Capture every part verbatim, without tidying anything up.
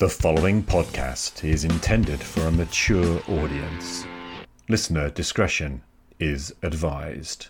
The following podcast is intended for a mature audience. Listener discretion is advised.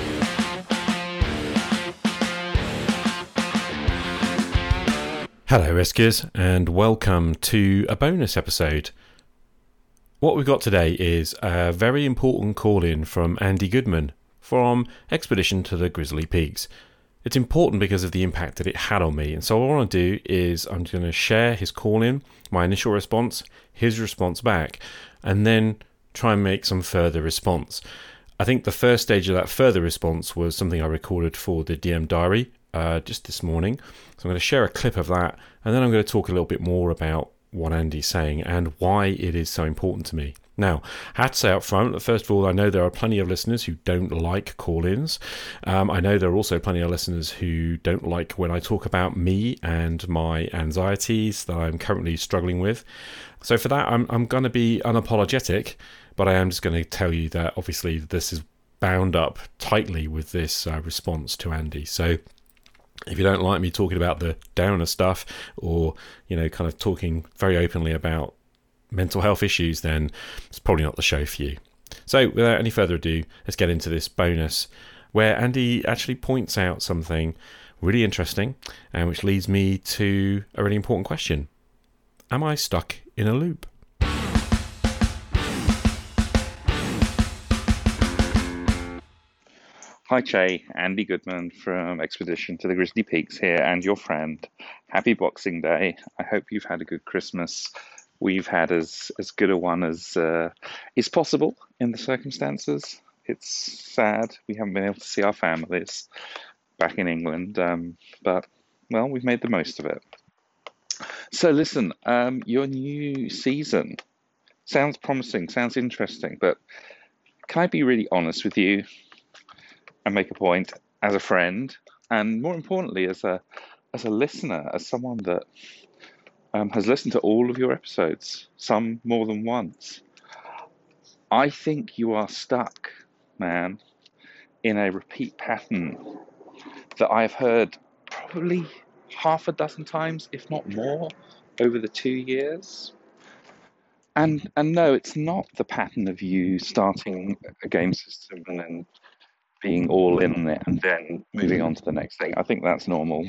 Hello rescuers, and welcome to a bonus episode. What we've got today is a very important call-in from Andy Goodman from Expedition to the Grizzly Peaks. It's important because of the impact that it had on me, and so what I want to do is I'm going to share his call-in, my initial response, his response back, and then try and make some further response. I think the first stage of that further response was something I recorded for the D M Diary uh, just this morning. So I'm going to share a clip of that, and then I'm going to talk a little bit more about what Andy's saying and why it is so important to me. Now, I have to say up front that first of all, I know there are plenty of listeners who don't like call-ins. Um, I know there are also plenty of listeners who don't like when I talk about me and my anxieties that I'm currently struggling with. So for that, I'm, I'm going to be unapologetic, but I am just going to tell you that obviously this is bound up tightly with this uh, response to Andy. So if you don't like me talking about the downer stuff or, you know, kind of talking very openly about mental health issues, then it's probably not the show for you. So without any further ado, let's get into this bonus where Andy actually points out something really interesting and which leads me to a really important question. Am I stuck in a loop? Hi Jay, Andy Goodman from Expedition to the Grizzly Peaks here, and your friend. Happy Boxing Day. I hope you've had a good Christmas. We've had as, as good a one as uh, is possible in the circumstances. It's sad we haven't been able to see our families back in England, um, but, well, we've made the most of it. So listen, um, your new season sounds promising, sounds interesting, but can I be really honest with you and make a point as a friend, and more importantly, as a as a listener, as someone that um, has listened to all of your episodes, some more than once? I think you are stuck, man, in a repeat pattern that I've heard probably half a dozen times, if not more, over the two years. And and no, it's not the pattern of you starting a game system and then being all in on it and then moving on to the next thing. I think that's normal.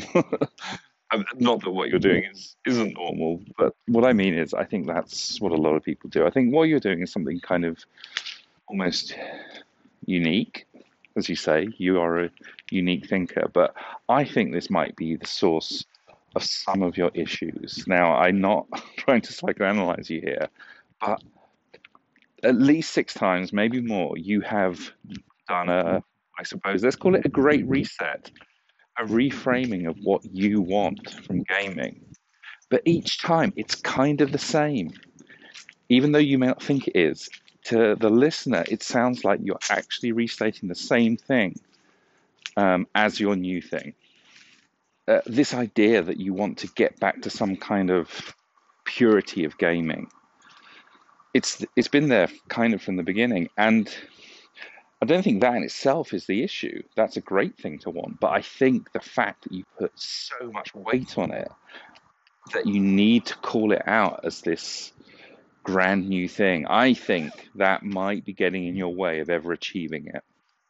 Not that what you're doing is, isn't normal, but what I mean is I think that's what a lot of people do. I think what you're doing is something kind of almost unique. As you say, you are a unique thinker, but I think this might be the source of some of your issues. Now, I'm not trying to psychoanalyze you here, but at least six times, maybe more, you have done a, I suppose, let's call it a great reset, a reframing of what you want from gaming. But each time it's kind of the same. Even though you may not think it is, to the listener, it sounds like you're actually restating the same thing um, as your new thing. Uh, this idea that you want to get back to some kind of purity of gaming, it's it's been there kind of from the beginning. And I don't think that in itself is the issue. That's a great thing to want. But I think the fact that you put so much weight on it, that you need to call it out as this grand new thing, I think that might be getting in your way of ever achieving it.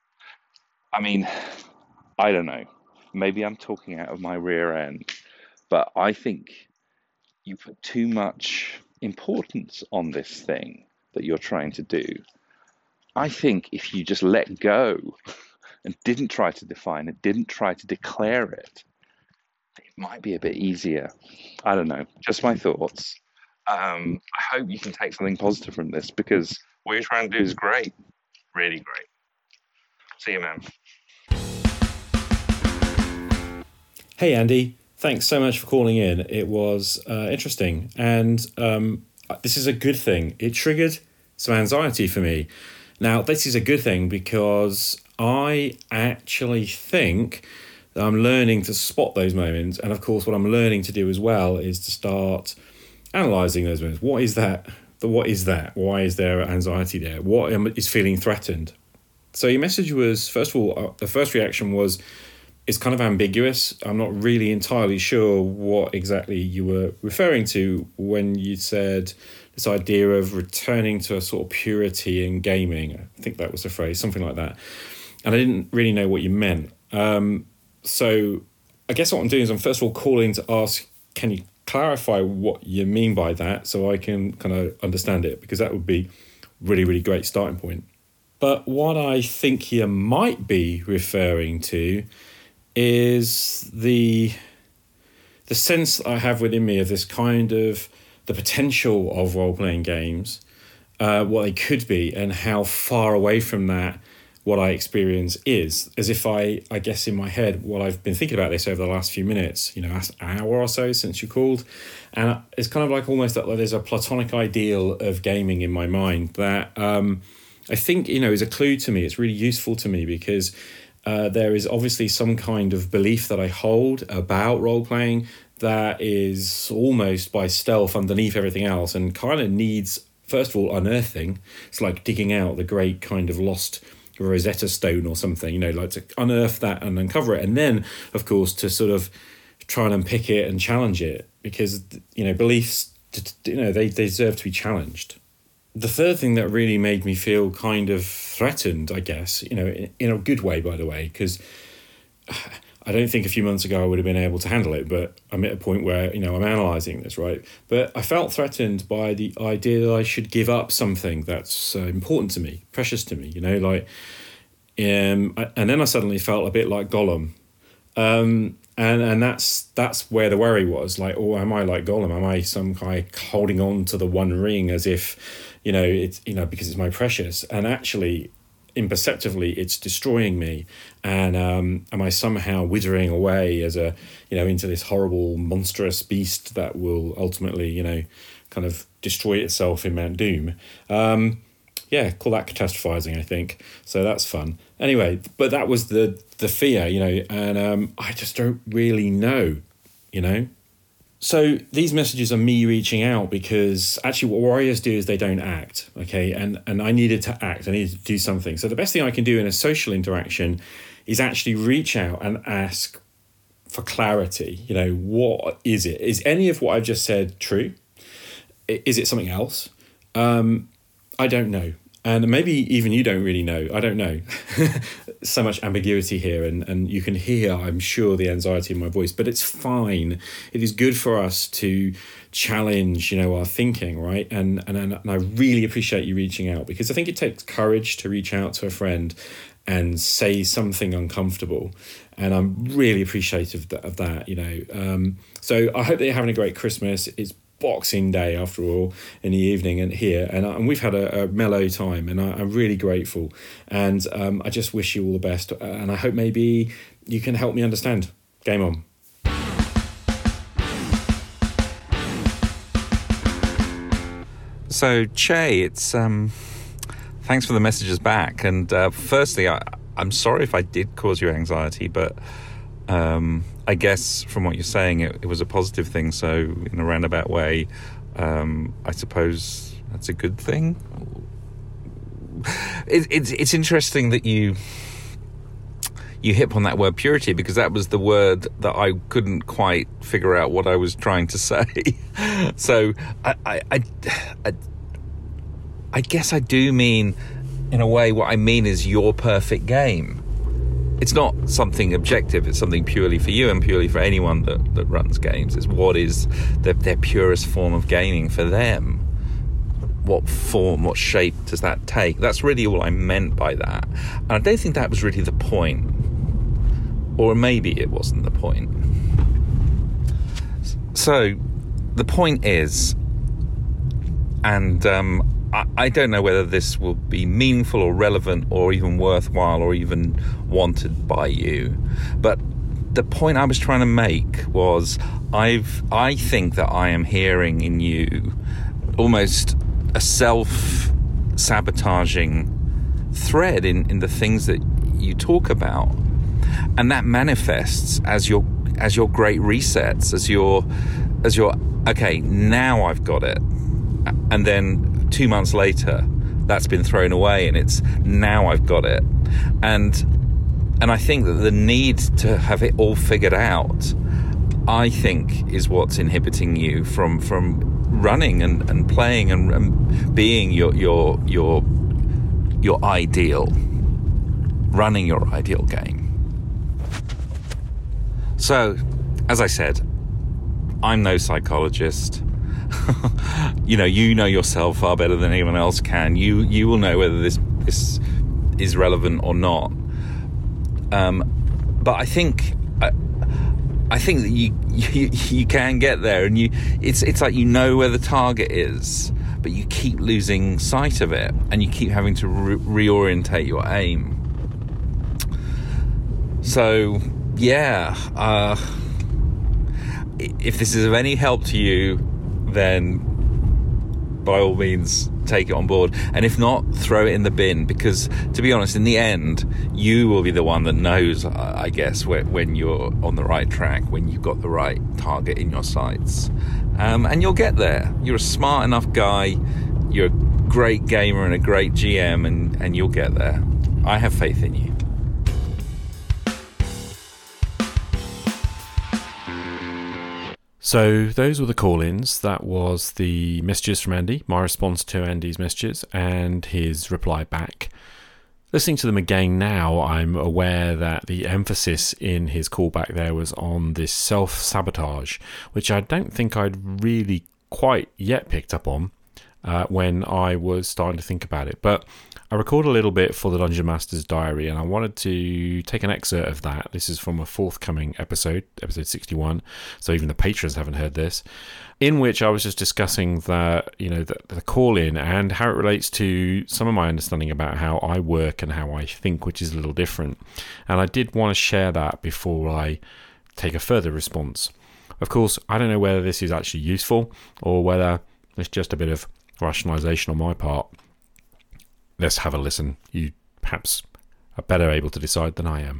I mean, I don't know. Maybe I'm talking out of my rear end, but I think you put too much importance on this thing that you're trying to do. I think if you just let go and didn't try to define it, didn't try to declare it, it might be a bit easier. I don't know, just my thoughts. Um, I hope you can take something positive from this, because what you're trying to do is great, really great. See you, man. Hey, Andy. Thanks so much for calling in. It was uh, interesting, and um, this is a good thing. It triggered some anxiety for me. Now, this is a good thing because I actually think that I'm learning to spot those moments. And of course, what I'm learning to do as well is to start analysing those moments. What is that? The what is that? Why is there anxiety there? What is feeling threatened? So your message was, first of all, uh, the first reaction was, it's kind of ambiguous. I'm not really entirely sure what exactly you were referring to when you said this idea of returning to a sort of purity in gaming. I think that was the phrase, something like that. And I didn't really know what you meant. Um, so I guess what I'm doing is I'm first of all calling to ask, can you clarify what you mean by that so I can kind of understand it? Because that would be really, really great starting point. But what I think you might be referring to is the the sense I have within me of this kind of the potential of role-playing games, uh, what they could be, and how far away from that what I experience is. As if I, I guess in my head, what I've been thinking about this over the last few minutes, you know, last hour or so since you called, and it's kind of like almost like there's a platonic ideal of gaming in my mind that um, I think, you know, is a clue to me. It's really useful to me because Uh, there is obviously some kind of belief that I hold about role-playing that is almost by stealth underneath everything else and kind of needs, first of all, unearthing. It's like digging out the great kind of lost Rosetta Stone or something, you know, like to unearth that and uncover it. And then, of course, to sort of try and unpick it and challenge it because, you know, beliefs, you know, they, they deserve to be challenged. The third thing that really made me feel kind of threatened, I guess, you know, in, in a good way, by the way, because I don't think a few months ago I would have been able to handle it, but I'm at a point where, you know, I'm analysing this, right? But I felt threatened by the idea that I should give up something that's uh, important to me, precious to me, you know, like, um, and then I suddenly felt a bit like Gollum. Um, and and that's that's where the worry was, like, oh, am I like Gollum? Am I some guy holding on to the one ring as if, you know, it's, you know, because it's my precious, and actually imperceptibly it's destroying me, and um, am I somehow withering away as a, you know, into this horrible monstrous beast that will ultimately, you know, kind of destroy itself in Mount Doom? Um, yeah, call that catastrophizing, I think. So that's fun. Anyway, but that was the the fear, you know, and um, I just don't really know, you know. So these messages are me reaching out because actually what warriors do is they don't act, okay? And and I needed to act, I needed to do something. So the best thing I can do in a social interaction is actually reach out and ask for clarity. You know, what is it? Is any of what I've just said true? Is it something else? Um, I don't know. And maybe even you don't really know. I don't know. So much ambiguity here, and, and you can hear, I'm sure, the anxiety in my voice, but it's fine. It is good for us to challenge, you know, our thinking, right? And, and, and I really appreciate you reaching out, because I think it takes courage to reach out to a friend and say something uncomfortable. And I'm really appreciative of that, of that you know. Um, so I hope that you're having a great Christmas. It's Boxing Day, after all, in the evening and here, and, and we've had a, a mellow time, and I, I'm really grateful, and um, I just wish you all the best, and I hope maybe you can help me understand. Game on. So Che, it's um, thanks for the messages back, and uh, firstly, I, I'm sorry if I did cause you anxiety, but um, I guess from what you're saying, it, it was a positive thing. So in a roundabout way, um, I suppose that's a good thing. It, it's it's interesting that you you hit on that word purity, because that was the word that I couldn't quite figure out what I was trying to say. So I I, I I I guess I do mean, in a way, what I mean is your perfect game. It's not something objective, it's something purely for you and purely for anyone that, that runs games. It's what is the, their purest form of gaming for them. What form, what shape does that take? That's really all I meant by that. And I don't think that was really the point. Or maybe it wasn't the point. So, the point is, and um, I, I don't know whether this will be meaningful or relevant or even worthwhile or even wanted by you, but the point I was trying to make was I've I think that I am hearing in you almost a self-sabotaging thread in, in the things that you talk about, and that manifests as your as your great resets, as your as your okay, now I've got it, and then two months later that's been thrown away and it's now I've got it. And and I think that the need to have it all figured out, I think, is what's inhibiting you from from running and, and playing and, and being your your your your ideal, running your ideal game. So, as I said, I'm no psychologist. you know, you know yourself far better than anyone else can. You you will know whether this this is relevant or not. Um, but I think I, I think that you, you you can get there, and you it's it's like you know where the target is, but you keep losing sight of it, and you keep having to re- reorientate your aim. So yeah, uh, if this is of any help to you, then by all means take it on board, and if not, throw it in the bin, because to be honest, in the end you will be the one that knows, I guess, when, when you're on the right track, when you've got the right target in your sights, um, and you'll get there. You're a smart enough guy, you're a great gamer and a great G M, and, and you'll get there. I have faith in you. So those were the call-ins. That was the messages from Andy, my response to Andy's messages, and his reply back. Listening to them again now, I'm aware that the emphasis in his callback there was on this self-sabotage, which I don't think I'd really quite yet picked up on uh, when I was starting to think about it. But I recorded a little bit for the Dungeon Master's Diary, and I wanted to take an excerpt of that. This is from a forthcoming episode, episode sixty-one, so even the patrons haven't heard this, in which I was just discussing the, you know, the, the call-in and how it relates to some of my understanding about how I work and how I think, which is a little different. And I did want to share that before I take a further response. Of course, I don't know whether this is actually useful or whether it's just a bit of rationalization on my part. Let's have a listen. You perhaps are better able to decide than I am.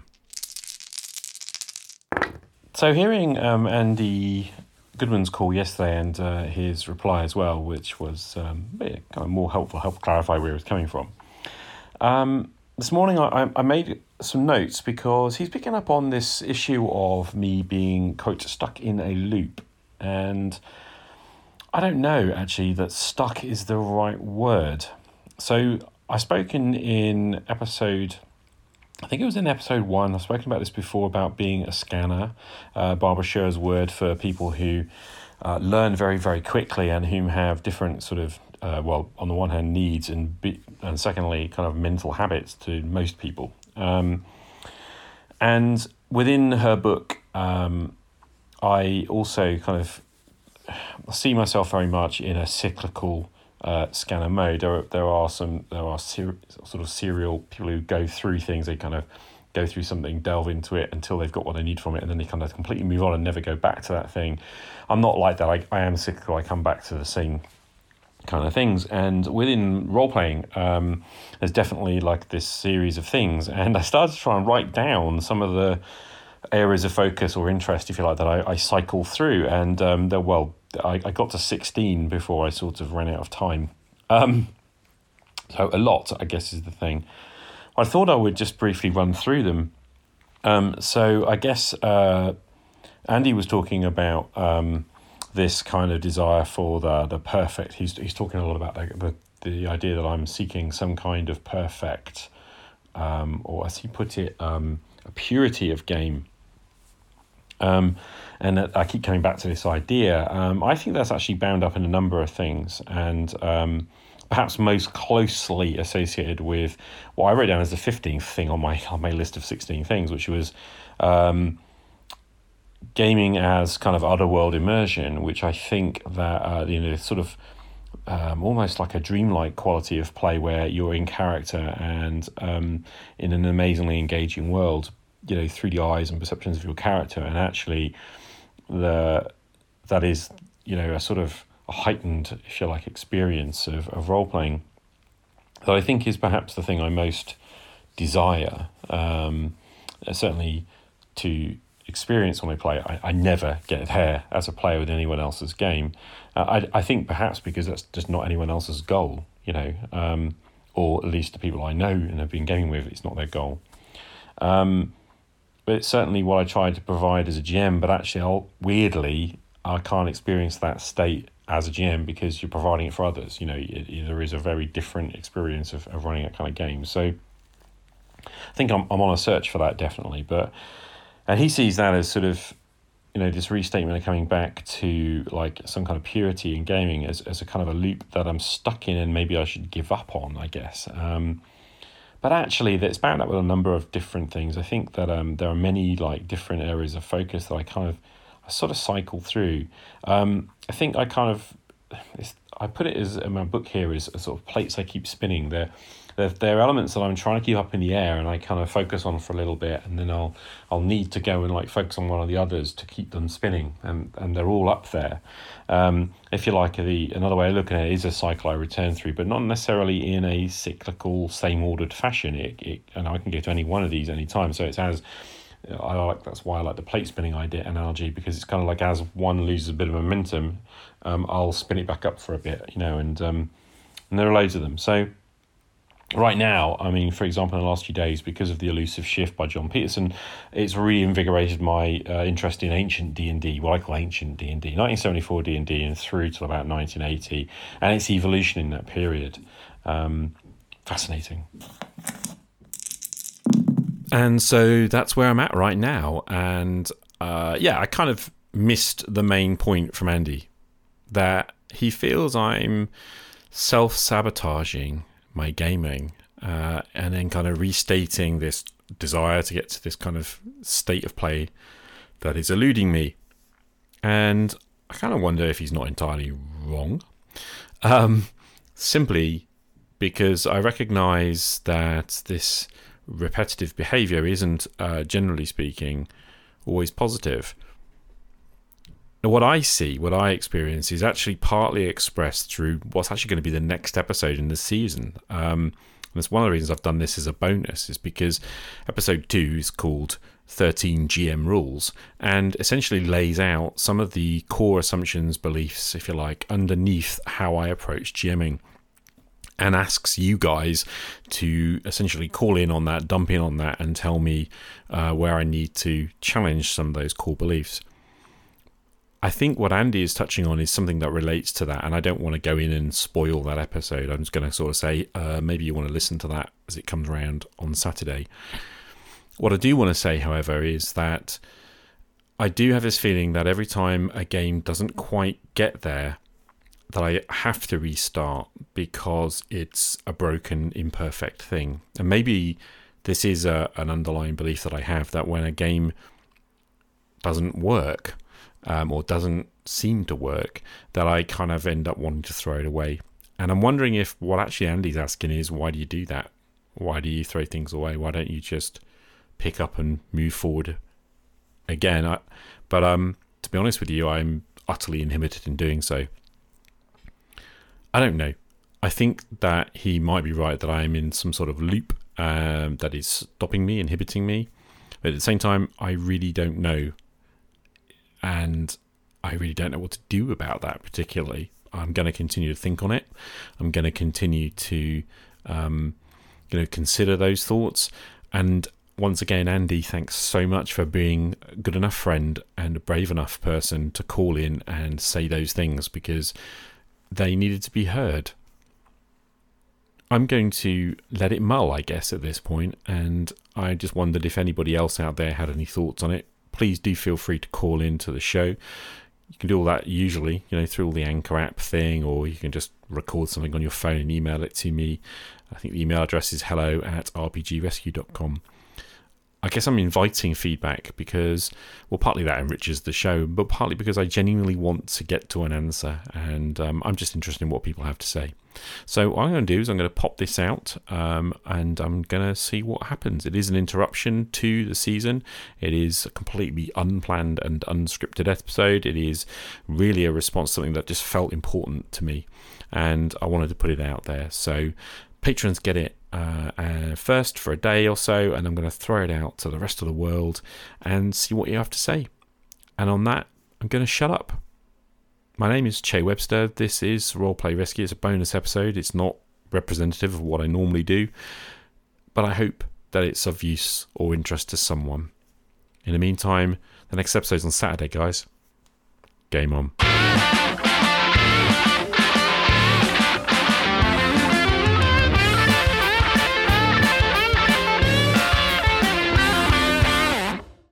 So hearing um, Andy Goodman's call yesterday and uh, his reply as well, which was um, kind of more helpful, help clarify where he was coming from. Um, this morning I, I made some notes because he's picking up on this issue of me being, quote, stuck in a loop. And I don't know, actually, that stuck is the right word. So I spoke in, in episode, I think it was in episode one, I've spoken about this before, about being a scanner, uh, Barbara Scher's word for people who uh, learn very, very quickly and whom have different sort of, uh, well, on the one hand, needs, and be, and secondly, kind of mental habits to most people. Um, and within her book, um, I also kind of see myself very much in a cyclical Uh, scanner mode. There, there are some, there are ser- sort of serial people who go through things. They kind of go through something, delve into it until they've got what they need from it, and then they kind of completely move on and never go back to that thing. I'm not like that. I, I am cyclical. I come back to the same kind of things. And within role playing, um, there's definitely like this series of things. And I started to try and write down some of the areas of focus or interest, if you like, that I, I cycle through. And um, they're well. I, I got to sixteen before I sort of ran out of time. Um, so a lot, I guess, is the thing. I thought I would just briefly run through them. Um, so I guess uh, Andy was talking about um, this kind of desire for the the perfect. He's he's talking a lot about the the, the idea that I'm seeking some kind of perfect, um, or as he put it, um, a purity of game. Um, and I keep coming back to this idea. Um, I think that's actually bound up in a number of things, and um, perhaps most closely associated with what I wrote down as the fifteenth thing on my on my list of sixteen things, which was um, gaming as kind of otherworld immersion, which I think that uh, you know sort of um, almost like a dreamlike quality of play where you're in character and um, in an amazingly engaging world. You know, through the eyes and perceptions of your character, and actually the that is, you know, a sort of a heightened, if you like, experience of, of role-playing that I think is perhaps the thing I most desire, um, certainly to experience when I play. I, I never get there as a player with anyone else's game. Uh, I, I think perhaps because that's just not anyone else's goal, you know, um, or at least the people I know and have been gaming with, it's not their goal. Um, but it's certainly what I try to provide as a G M, but actually, I'll, weirdly, I can't experience that state as a G M because you're providing it for others. You know, it, it, there is a very different experience of, of running that kind of game. So I think I'm I'm on a search for that, definitely. But and he sees that as sort of, you know, this restatement of coming back to like some kind of purity in gaming as, as a kind of a loop that I'm stuck in and maybe I should give up on, I guess. Um, but actually, that's bound up with a number of different things. I think that um, there are many like different areas of focus that I kind of I sort of cycle through. Um, I think I kind of, it's, I put it as in my book here as a sort of plates I keep spinning. They're, they're, they're elements that I'm trying to keep up in the air and I kind of focus on for a little bit, and then I'll I'll need to go and like focus on one of the others to keep them spinning, and, and they're all up there. Um, if you like, the another way of looking at it is a cycle I return through, but not necessarily in a cyclical, same ordered fashion. It, it and I can get to any one of these any time. So it's as I like that's why I like the plate spinning idea analogy, because it's kind of like as one loses a bit of momentum, um, I'll spin it back up for a bit, you know, and um, and there are loads of them. So right now, I mean, for example, in the last few days, because of the Elusive Shift by John Peterson, it's reinvigorated my uh, interest in ancient D and D, what I call ancient D and D, nineteen seventy-four D and D and through till about nineteen eighty, and its evolution in that period. Um, fascinating. And so that's where I'm at right now. And uh, yeah, I kind of missed the main point from Andy, that he feels I'm self-sabotaging my gaming uh, and then kind of restating this desire to get to this kind of state of play that is eluding me. And I kind of wonder if he's not entirely wrong. Um, simply because I recognize that this repetitive behavior isn't, uh, generally speaking, always positive. Now, what I see, what I experience, is actually partly expressed through what's actually going to be the next episode in the season. Um, and that's one of the reasons I've done this as a bonus, is because episode two is called thirteen G M Rules and essentially lays out some of the core assumptions, beliefs, if you like, underneath how I approach GMing, and asks you guys to essentially call in on that, dump in on that, and tell me uh, where I need to challenge some of those core beliefs. I think what Andy is touching on is something that relates to that, and I don't want to go in and spoil that episode. I'm just going to sort of say, uh, maybe you want to listen to that as it comes around on Saturday. What I do want to say, however, is that I do have this feeling that every time a game doesn't quite get there, that I have to restart because it's a broken, imperfect thing. And maybe this is a, an underlying belief that I have, that when a game doesn't work um, or doesn't seem to work, that I kind of end up wanting to throw it away. And I'm wondering if what actually Andy's asking is, why do you do that? Why do you throw things away? Why don't you just pick up and move forward again? I, but um, to be honest with you, I'm utterly inhibited in doing so. I don't know. I think that he might be right, that I am in some sort of loop um, that is stopping me, inhibiting me. But at the same time, I really don't know. And I really don't know what to do about that particularly. I'm going to continue to think on it. I'm going to continue to um, you know, consider those thoughts. And once again, Andy, thanks so much for being a good enough friend and a brave enough person to call in and say those things, because they needed to be heard. I'm going to let it mull, I guess, at this point, and I just wondered if anybody else out there had any thoughts on it. Please do feel free to call into the show. You can do all that usually, you know, through all the Anchor app thing, or you can just record something on your phone and email it to me. I think the email address is hello at r p g rescue dot com. I guess I'm inviting feedback because, well, partly that enriches the show, but partly because I genuinely want to get to an answer, and um, I'm just interested in what people have to say. So what I'm going to do is I'm going to pop this out, um, and I'm going to see what happens. It is an interruption to the season. It is a completely unplanned and unscripted episode. It is really a response to something that just felt important to me, and I wanted to put it out there. So patrons get it uh, uh, first for a day or so, and I'm going to throw it out to the rest of the world and see what you have to say. And on that, I'm going to shut up. My name is Che Webster. This is Roleplay Rescue. It's a bonus episode. It's not representative of what I normally do, but I hope that it's of use or interest to someone. In the meantime, the next episode's on Saturday, guys. Game on.